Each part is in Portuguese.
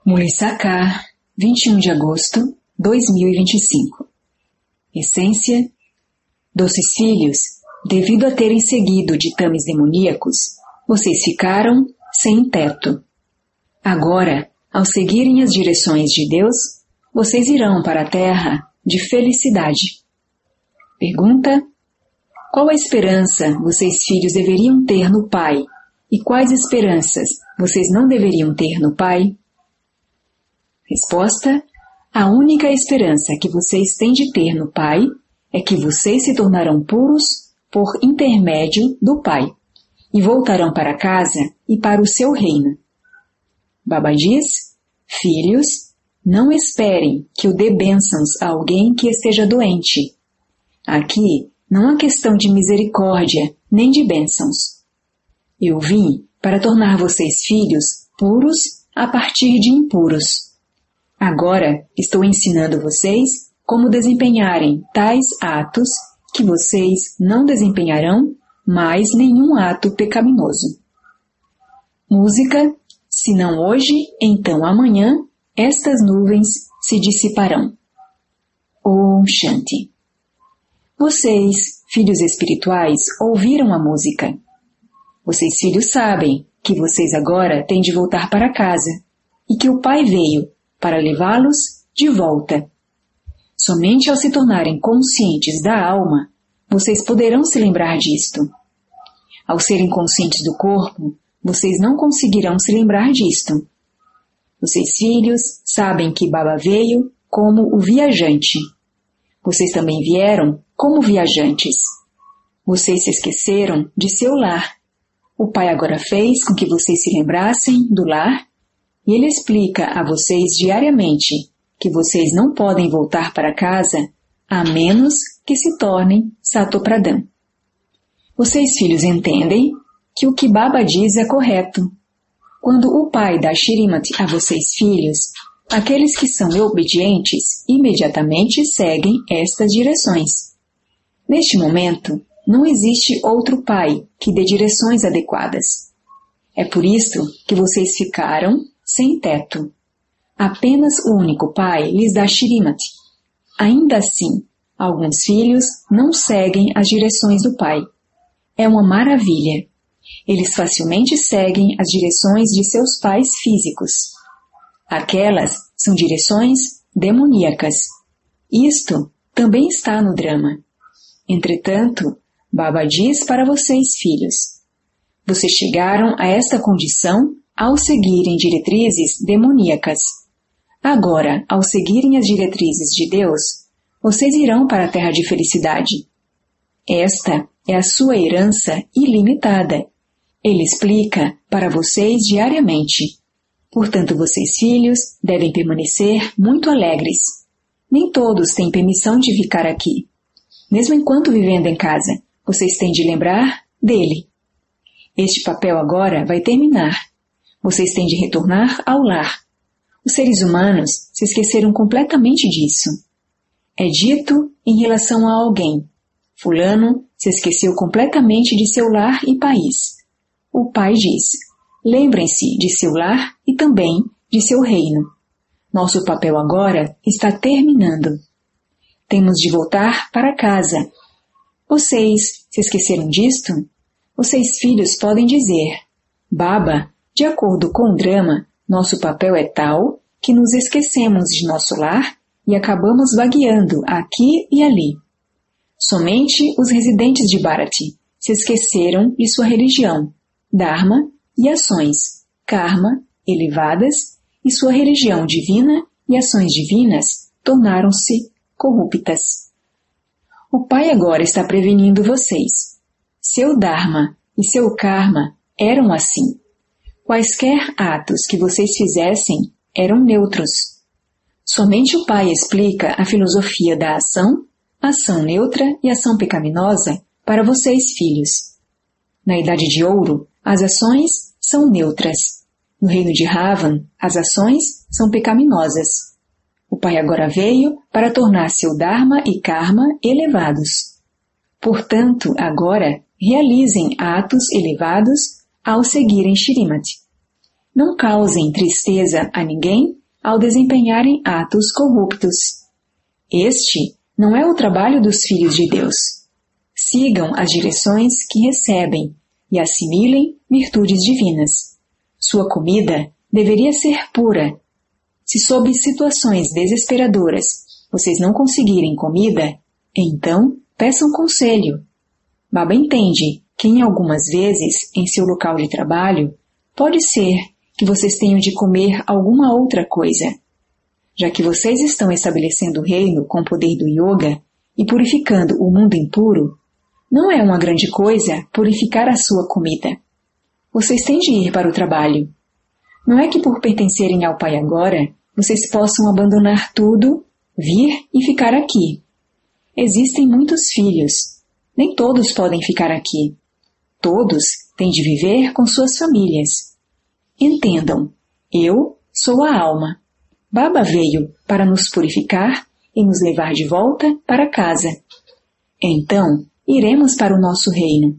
Mulisaka, 21 de agosto, 2025. Essência: doces filhos, devido a terem seguido ditames demoníacos, vocês ficaram sem teto. Agora, ao seguirem as direções de Deus, vocês irão para a terra de felicidade. Pergunta: qual a esperança vocês filhos deveriam ter no Pai? E quais esperanças vocês não deveriam ter no Pai? Resposta: a única esperança que vocês têm de ter no Pai é que vocês se tornarão puros por intermédio do Pai e voltarão para casa e para o seu reino. Baba diz: filhos, não esperem que eu dê bênçãos a alguém que esteja doente. Aqui não há questão de misericórdia nem de bênçãos. Eu vim para tornar vocês filhos puros a partir de impuros. Agora estou ensinando vocês como desempenharem tais atos que vocês não desempenharão mais nenhum ato pecaminoso. Música: se não hoje, então amanhã, estas nuvens se dissiparão. Om Shanti. Vocês, filhos espirituais, ouviram a música. Vocês, filhos, sabem que vocês agora têm de voltar para casa e que o Pai veio para levá-los de volta. Somente ao se tornarem conscientes da alma, vocês poderão se lembrar disto. Ao serem conscientes do corpo, vocês não conseguirão se lembrar disto. Vocês, filhos, sabem que Baba veio como o viajante. Vocês também vieram como viajantes. Vocês se esqueceram de seu lar. O Pai agora fez com que vocês se lembrassem do lar e Ele explica a vocês diariamente que vocês não podem voltar para casa a menos que se tornem Satopradhan. Vocês, filhos, entendem que o que Baba diz é correto. Quando o Pai dá Shrimati a vocês, filhos, aqueles que são obedientes imediatamente seguem estas direções. Neste momento, não existe outro Pai que dê direções adequadas. É por isso que vocês ficaram sem teto. Apenas o único Pai lhes dá Shrimati. Ainda assim, alguns filhos não seguem as direções do Pai. É uma maravilha. Eles facilmente seguem as direções de seus pais físicos. Aquelas são direções demoníacas. Isto também está no drama. Entretanto, Baba diz para vocês, filhos: vocês chegaram a esta condição ao seguirem diretrizes demoníacas. Agora, ao seguirem as diretrizes de Deus, vocês irão para a terra de felicidade. Esta é a sua herança ilimitada. Ele explica para vocês diariamente. Portanto, vocês, filhos, devem permanecer muito alegres. Nem todos têm permissão de ficar aqui. Mesmo enquanto vivendo em casa, vocês têm de lembrar dele. Este papel agora vai terminar. Vocês têm de retornar ao lar. Os seres humanos se esqueceram completamente disso. É dito em relação a alguém: fulano se esqueceu completamente de seu lar e país. O Pai diz: lembrem-se de seu lar e também de seu reino. Nosso papel agora está terminando. Temos de voltar para casa. Vocês se esqueceram disto? Vocês, filhos, podem dizer: Baba, de acordo com o drama, nosso papel é tal que nos esquecemos de nosso lar e acabamos vagueando aqui e ali. Somente os residentes de Bharati se esqueceram de sua religião, Dharma e ações, Karma, elevadas, e sua religião divina e ações divinas tornaram-se corruptas. O Pai agora está prevenindo vocês. Seu Dharma e seu Karma eram assim. Quaisquer atos que vocês fizessem eram neutros. Somente o Pai explica a filosofia da ação neutra e ação pecaminosa para vocês, filhos. Na Idade de Ouro, as ações são neutras. No reino de Ravan, as ações são pecaminosas. O Pai agora veio para tornar seu Dharma e Karma elevados. Portanto, agora, realizem atos elevados ao seguirem Shrimati. Não causem tristeza a ninguém ao desempenharem atos corruptos. Este não é o trabalho dos filhos de Deus. Sigam as direções que recebem e assimilem virtudes divinas. Sua comida deveria ser pura. Se sob situações desesperadoras vocês não conseguirem comida, então peçam conselho. Baba entende que em algumas vezes, em seu local de trabalho, pode ser que vocês tenham de comer alguma outra coisa. Já que vocês estão estabelecendo o reino com o poder do yoga e purificando o mundo impuro, não é uma grande coisa purificar a sua comida. Vocês têm de ir para o trabalho. Não é que por pertencerem ao Pai agora, vocês possam abandonar tudo, vir e ficar aqui. Existem muitos filhos. Nem todos podem ficar aqui. Todos têm de viver com suas famílias. Entendam, eu sou a alma. Baba veio para nos purificar e nos levar de volta para casa. Então, iremos para o nosso reino.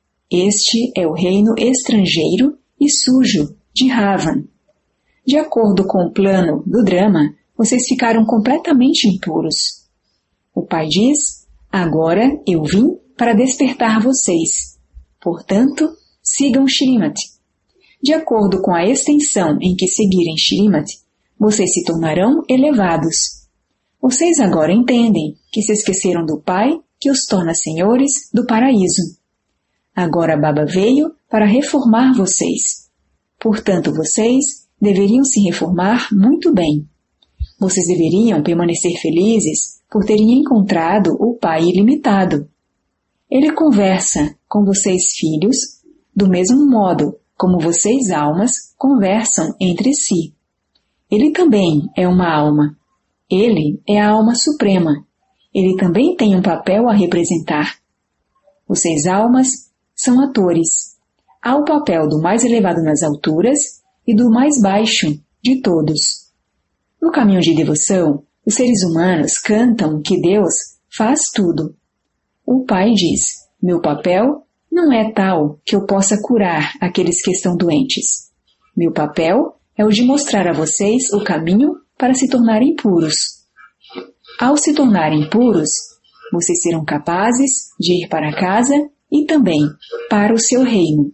Este é o reino estrangeiro e sujo de Ravan. De acordo com o plano do drama, vocês ficaram completamente impuros. O pai diz, agora eu vim para despertar vocês. Portanto, sigam Shrimati. De acordo com a extensão em que seguirem Shrimati, vocês se tornarão elevados. Vocês agora entendem que se esqueceram do Pai que os torna senhores do paraíso. Agora Baba veio para reformar vocês. Portanto, vocês deveriam se reformar muito bem. Vocês deveriam permanecer felizes por terem encontrado o Pai ilimitado. Ele conversa com vocês filhos do mesmo modo como vocês almas conversam entre si. Ele também é uma alma. Ele é a alma suprema. Ele também tem um papel a representar. Vocês almas são atores. Há o papel do mais elevado nas alturas e do mais baixo de todos. No caminho de devoção, os seres humanos cantam que Deus faz tudo. O Pai diz, meu papel não é tal que eu possa curar aqueles que estão doentes. Meu papel é o de mostrar a vocês o caminho para se tornarem puros. Ao se tornarem puros, vocês serão capazes de ir para casa e também para o seu reino.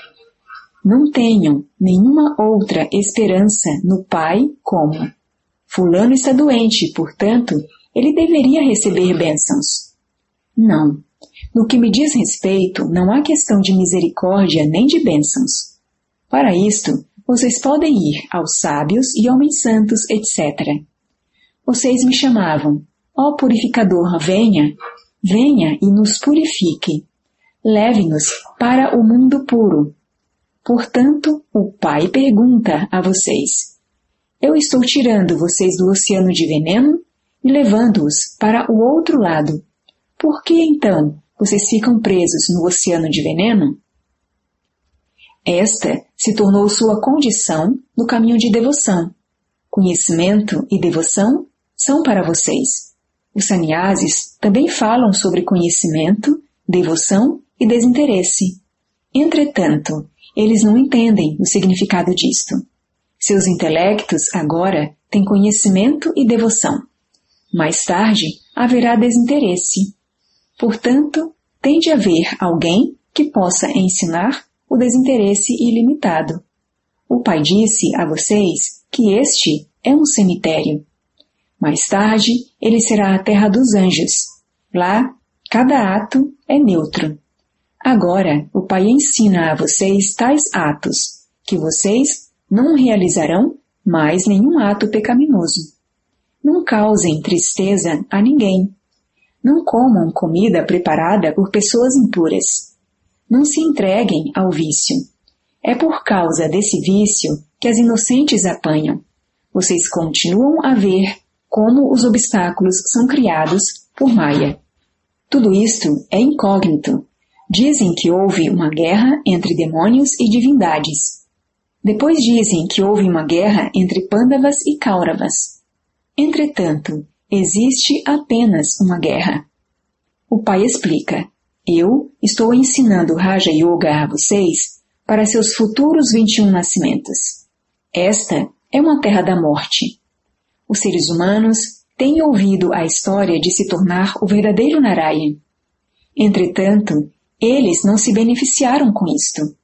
Não tenham nenhuma outra esperança no Pai como fulano está doente, portanto, ele deveria receber bênçãos. Não. No que me diz respeito, não há questão de misericórdia nem de bênçãos. Para isto, vocês podem ir aos sábios e homens santos, etc. Vocês me chamavam, ó purificador, venha, venha e nos purifique. Leve-nos para o mundo puro. Portanto, o Pai pergunta a vocês, eu estou tirando vocês do oceano de veneno e levando-os para o outro lado. Por que, então, vocês ficam presos no oceano de veneno? Esta se tornou sua condição no caminho de devoção. Conhecimento e devoção são para vocês. Os sannyasis também falam sobre conhecimento, devoção e desinteresse. Entretanto, eles não entendem o significado disto. Seus intelectos agora têm conhecimento e devoção. Mais tarde, haverá desinteresse. Portanto, tem de haver alguém que possa ensinar o desinteresse ilimitado. O Pai disse a vocês que este é um cemitério. Mais tarde, ele será a terra dos anjos. Lá, cada ato é neutro. Agora, o Pai ensina a vocês tais atos, que vocês não realizarão mais nenhum ato pecaminoso. Não causem tristeza a ninguém. Não comam comida preparada por pessoas impuras. Não se entreguem ao vício. É por causa desse vício que as inocentes apanham. Vocês continuam a ver como os obstáculos são criados por Maya. Tudo isto é incógnito. Dizem que houve uma guerra entre demônios e divindades. Depois dizem que houve uma guerra entre Pandavas e Kauravas. Entretanto, existe apenas uma guerra. O Pai explica, eu estou ensinando Raja Yoga a vocês para seus futuros 21 nascimentos. Esta é uma terra da morte. Os seres humanos têm ouvido a história de se tornar o verdadeiro Narayan. Entretanto, eles não se beneficiaram com isto.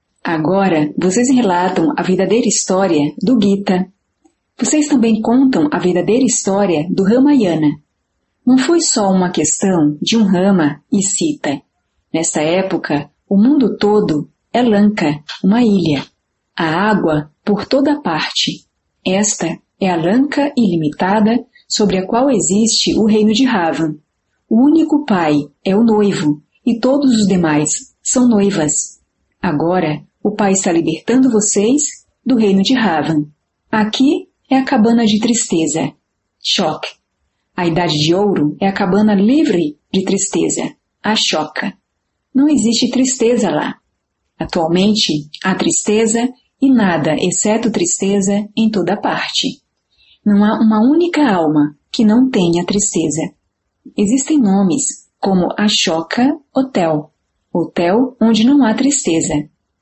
Agora, vocês relatam a verdadeira história do Gita. Vocês também contam a verdadeira história do Ramayana. Não foi só uma questão de um Rama e Sita. Nesta época, o mundo todo é Lanka, uma ilha. A água por toda parte. Esta é a Lanka ilimitada sobre a qual existe o reino de Ravan. O único pai é o noivo e todos os demais são noivas. Agora, o pai está libertando vocês do reino de Ravan. Aqui é a cabana de tristeza, Shok. A idade de ouro é a cabana livre de tristeza, Ashoka. Não existe tristeza lá. Atualmente, há tristeza e nada exceto tristeza em toda parte. Não há uma única alma que não tenha tristeza. Existem nomes como Ashoka Hotel, hotel onde não há tristeza.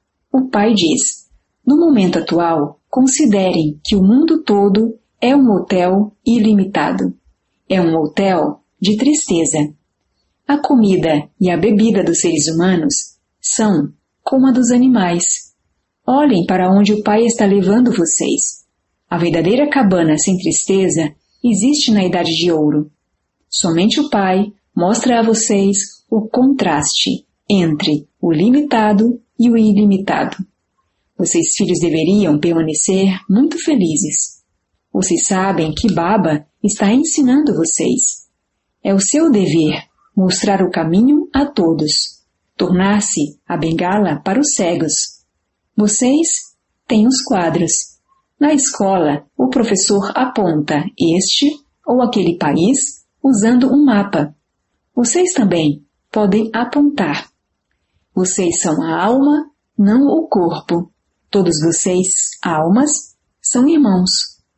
O pai diz, no momento atual, considerem que o mundo todo é um hotel ilimitado. É um hotel de tristeza. A comida e a bebida dos seres humanos são como a dos animais. Olhem para onde o pai está levando vocês. A verdadeira cabana sem tristeza existe na Idade de Ouro. Somente o pai mostra a vocês o contraste entre o limitado e o ilimitado. Vocês, filhos, deveriam permanecer muito felizes. Vocês sabem que Baba está ensinando vocês. É o seu dever mostrar o caminho a todos, tornar-se a bengala para os cegos. Vocês têm os quadros. Na escola, o professor aponta este ou aquele país usando um mapa. Vocês também podem apontar. Vocês são a alma, não o corpo. Todos vocês, almas, são irmãos.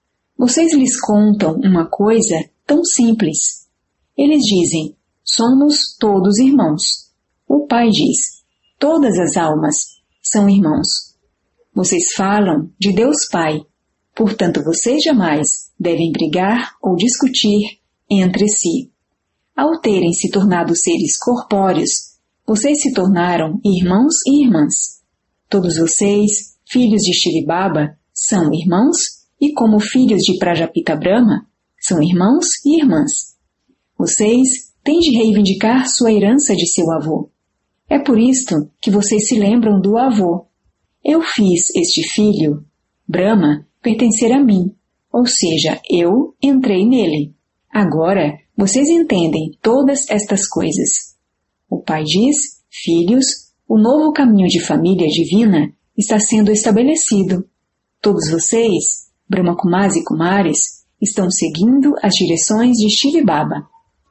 Vocês lhes contam uma coisa tão simples. Eles dizem, somos todos irmãos. O pai diz, todas as almas são irmãos. Vocês falam de Deus Pai. Portanto, vocês jamais devem brigar ou discutir entre si. Ao terem se tornado seres corpóreos, vocês se tornaram irmãos e irmãs. Todos vocês, filhos de Shiva Baba, são irmãos e, como filhos de Prajapita Brahma, são irmãos e irmãs. Vocês têm de reivindicar sua herança de seu avô. É por isto que vocês se lembram do avô. Eu fiz este filho, Brahma, pertencer a mim, ou seja, eu entrei nele. Agora, vocês entendem todas estas coisas. O pai diz, filhos, o novo caminho de família divina está sendo estabelecido. Todos vocês, Brahma Kumaris e Kumaris, estão seguindo as direções de Shiva Baba.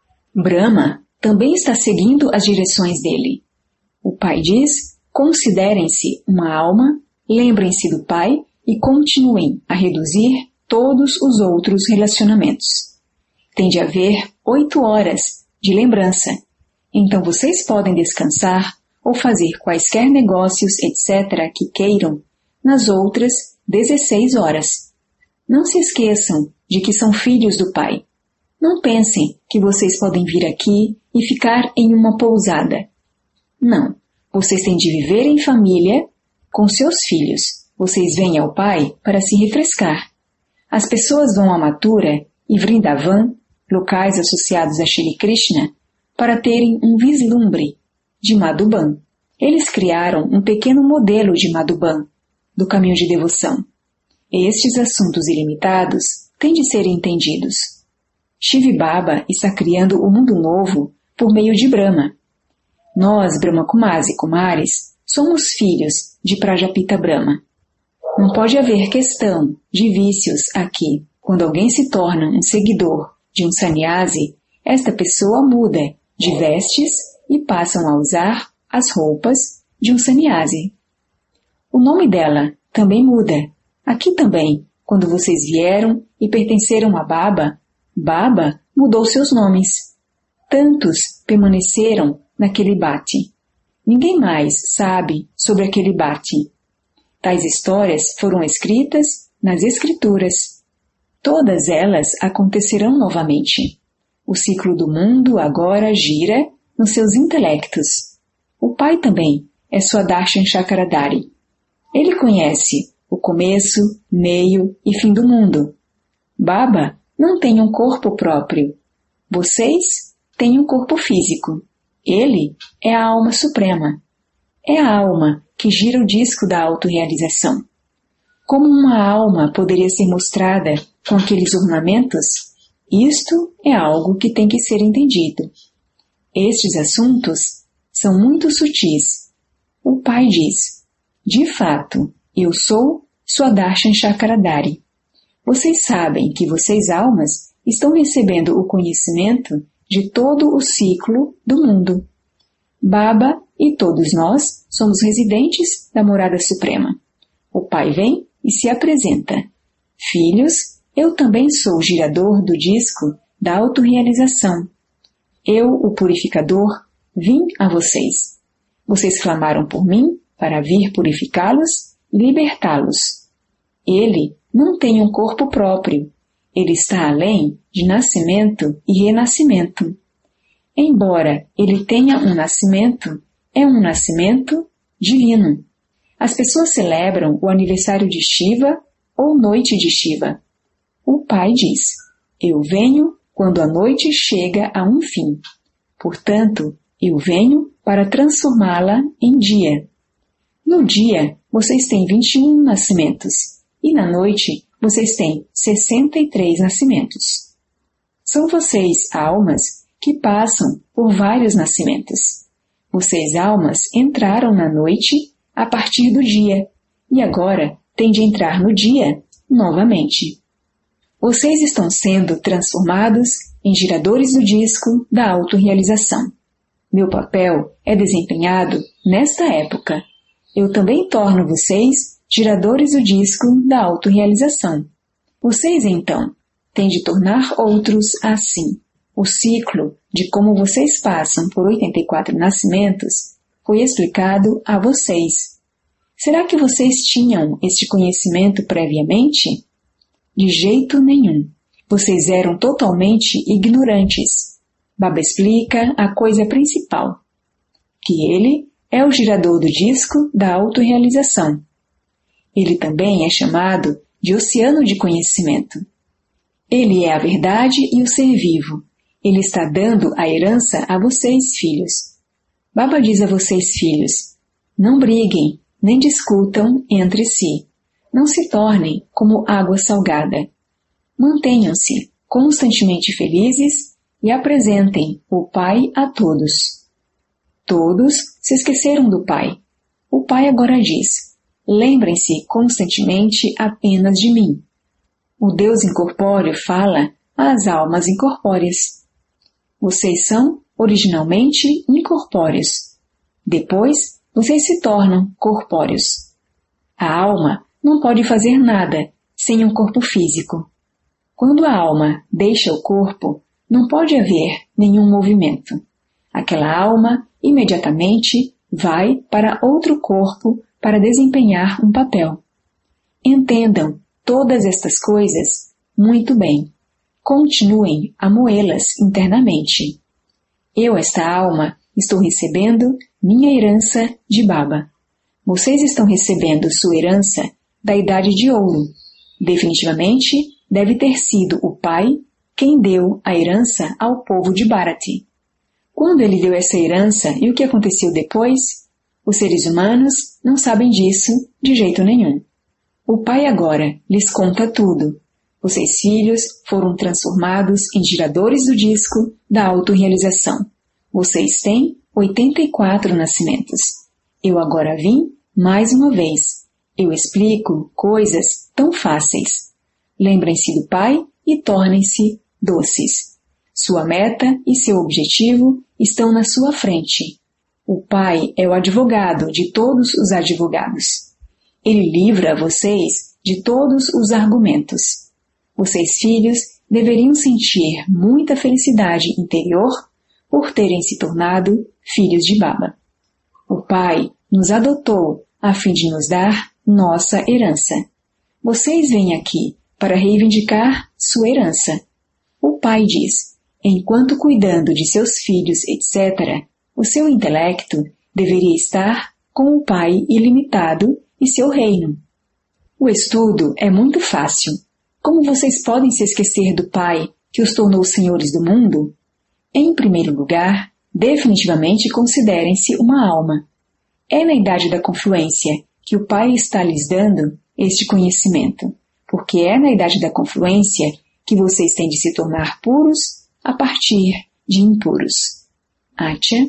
Brahma também está seguindo as direções dele. O pai diz, considerem-se uma alma, lembrem-se do pai e continuem a reduzir todos os outros relacionamentos. Tem de haver 8 horas de lembrança. Então vocês podem descansar ou fazer quaisquer negócios, etc., que queiram, nas outras 16 horas. Não se esqueçam de que são filhos do Pai. Não pensem que vocês podem vir aqui e ficar em uma pousada. Não, vocês têm de viver em família com seus filhos. Vocês vêm ao Pai para se refrescar. As pessoas vão a Mathura e Vrindavan, locais associados a Shri Krishna, para terem um vislumbre de Madhuban. Eles criaram um pequeno modelo de Madhuban, do caminho de devoção. Estes assuntos ilimitados têm de ser entendidos. Shiva Baba está criando o mundo novo por meio de Brahma. Nós, Brahma Kumaris e Kumaris, somos filhos de Prajapita Brahma. Não pode haver questão de vícios aqui. Quando alguém se torna um seguidor de um sannyasi, esta pessoa muda de vestes e passam a usar as roupas de um sannyasi. O nome dela também muda. Aqui também, quando vocês vieram e pertenceram a Baba, Baba mudou seus nomes. Tantos permaneceram naquele bhati. Ninguém mais sabe sobre aquele bhati. Tais histórias foram escritas nas Escrituras. Todas elas acontecerão novamente. O ciclo do mundo agora gira nos seus intelectos. O Pai também é Swadarshana Chakradhari. Ele conhece o começo, meio e fim do mundo. Baba não tem um corpo próprio. Vocês têm um corpo físico. Ele é a alma suprema. É a alma que gira o disco da autorrealização. Como uma alma poderia ser mostrada com aqueles ornamentos? Isto é algo que tem que ser entendido. Estes assuntos são muito sutis. O Pai diz, de fato, eu sou Swadarshana Chakradhari. Vocês sabem que vocês almas estão recebendo o conhecimento de todo o ciclo do mundo. Baba e todos nós somos residentes da morada suprema. O Pai vem e se apresenta. Filhos, eu também sou o girador do disco da autorrealização. Eu, o purificador, vim a vocês. Vocês clamaram por mim para vir purificá-los e libertá-los. Ele não tem um corpo próprio. Ele está além de nascimento e renascimento. Embora ele tenha um nascimento, é um nascimento divino. As pessoas celebram o aniversário de Shiva ou noite de Shiva. O Pai diz, eu venho quando a noite chega a um fim. Portanto, eu venho para transformá-la em dia. No dia, vocês têm 21 nascimentos e na noite, vocês têm 63 nascimentos. São vocês, almas, que passam por vários nascimentos. Vocês, almas, entraram na noite a partir do dia e agora têm de entrar no dia novamente. Vocês estão sendo transformados em giradores do disco da autorrealização. Meu papel é desempenhado nesta época. Eu também torno vocês giradores do disco da autorrealização. Vocês, então, têm de tornar outros assim. O ciclo de como vocês passam por 84 nascimentos foi explicado a vocês. Será que vocês tinham este conhecimento previamente? De jeito nenhum. Vocês eram totalmente ignorantes. Baba explica a coisa principal, que ele é o girador do disco da autorrealização. Ele também é chamado de oceano de conhecimento. Ele é a verdade e o ser vivo. Ele está dando a herança a vocês, filhos. Baba diz a vocês, filhos, não briguem, nem discutam entre si. Não se tornem como água salgada. Mantenham-se constantemente felizes e apresentem o Pai a todos. Todos se esqueceram do Pai. O Pai agora diz, lembrem-se constantemente apenas de mim. O Deus incorpóreo fala às almas incorpóreas. Vocês são originalmente incorpóreos. Depois, vocês se tornam corpóreos. A alma não pode fazer nada sem um corpo físico. Quando a alma deixa o corpo, não pode haver nenhum movimento. Aquela alma imediatamente vai para outro corpo para desempenhar um papel. Entendam todas estas coisas muito bem. Continuem a moê-las internamente. Eu, esta alma, estou recebendo minha herança de Baba. Vocês estão recebendo sua herança da Idade de Ouro. Definitivamente, deve ter sido o Pai quem deu a herança ao povo de Bharati. Quando ele deu essa herança e o que aconteceu depois, os seres humanos não sabem disso de jeito nenhum. O Pai agora lhes conta tudo. Vocês, filhos, foram transformados em giradores do disco da autorrealização. Vocês têm 84 nascimentos. Eu agora vim mais uma vez. Eu explico coisas tão fáceis. Lembrem-se do Pai e tornem-se doces. Sua meta e seu objetivo estão na sua frente. O Pai é o advogado de todos os advogados. Ele livra vocês de todos os argumentos. Vocês, filhos, deveriam sentir muita felicidade interior por terem se tornado filhos de Baba. O Pai nos adotou a fim de nos dar nossa herança. Vocês vêm aqui para reivindicar sua herança. O pai diz, enquanto cuidando de seus filhos, etc., o seu intelecto deveria estar com o pai ilimitado e seu reino. O estudo é muito fácil. Como vocês podem se esquecer do pai que os tornou senhores do mundo? Em primeiro lugar, definitivamente considerem-se uma alma. É na idade da confluência que o pai está lhes dando este conhecimento, porque é na idade da confluência que vocês têm de se tornar puros a partir de impuros. Atya.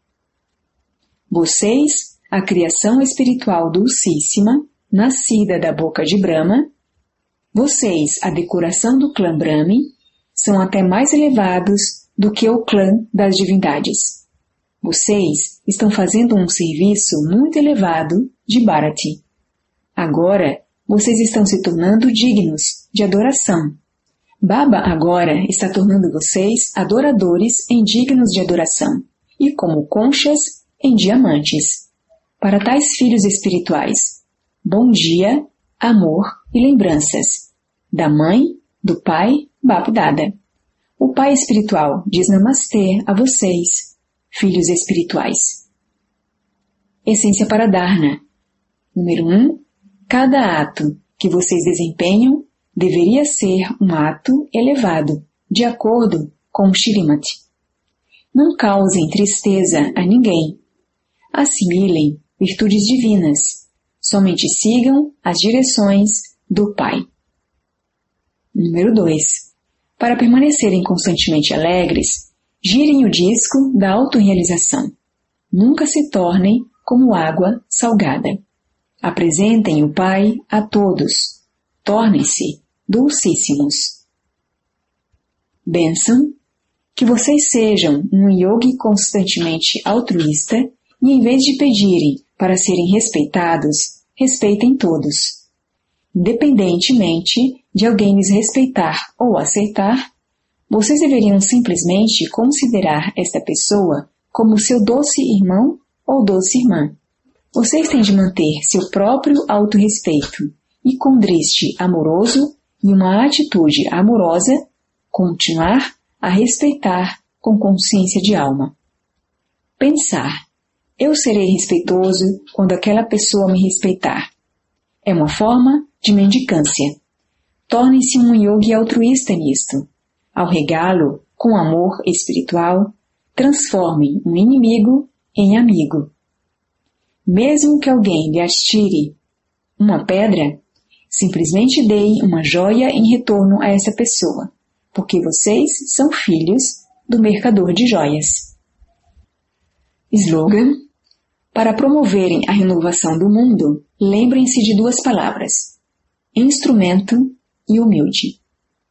Vocês, a criação espiritual dulcíssima, nascida da boca de Brahma, vocês, a decoração do clã Brahmi, são até mais elevados do que o clã das divindades. Vocês estão fazendo um serviço muito elevado de Bharati. Agora, vocês estão se tornando dignos de adoração. Baba agora está tornando vocês adoradores em dignos de adoração e como conchas em diamantes. Para tais filhos espirituais, bom dia, amor e lembranças. Da mãe, do pai, Bapdada. O pai espiritual diz namastê a vocês, filhos espirituais. Essência para Dharna. Número 1. Cada ato que vocês desempenham deveria ser um ato elevado, de acordo com o Shrimati. Não causem tristeza a ninguém. Assimilem virtudes divinas. Somente sigam as direções do Pai. Número 2. Para permanecerem constantemente alegres, girem o disco da autorrealização. Nunca se tornem como água salgada. Apresentem o Pai a todos. Tornem-se dulcíssimos. Bênção. Que vocês sejam um yogi constantemente altruísta e, em vez de pedirem para serem respeitados, respeitem todos. Independentemente de alguém lhes respeitar ou aceitar, vocês deveriam simplesmente considerar esta pessoa como seu doce irmão ou doce irmã. Vocês têm de manter seu próprio autorrespeito e, com drishti amoroso e uma atitude amorosa, continuar a respeitar com consciência de alma. Pensar, eu serei respeitoso quando aquela pessoa me respeitar. É uma forma de mendicância. Torne-se um yogi altruísta nisto. Ao regá-lo com amor espiritual, transformem um inimigo em amigo. Mesmo que alguém lhe atire uma pedra, simplesmente deem uma joia em retorno a essa pessoa, porque vocês são filhos do mercador de joias. Slogan: para promoverem a renovação do mundo, lembrem-se de duas palavras: instrumento e humilde.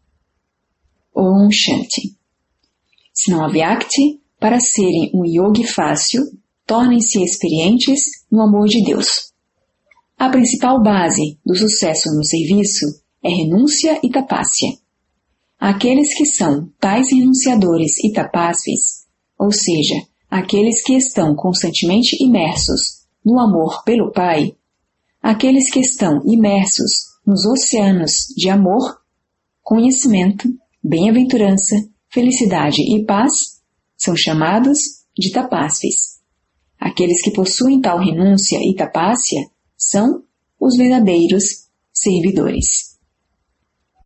Om Shanti. Se não Vyakti, para serem um yogi fácil, tornem-se experientes no amor de Deus. A principal base do sucesso no serviço é renúncia e tapássia. Aqueles que são tais renunciadores e tapásveis, ou seja, aqueles que estão constantemente imersos no amor pelo Pai, aqueles que estão imersos nos oceanos de amor, conhecimento, bem-aventurança, felicidade e paz, são chamados de tapásveis. Aqueles que possuem tal renúncia e tapássia são os verdadeiros servidores.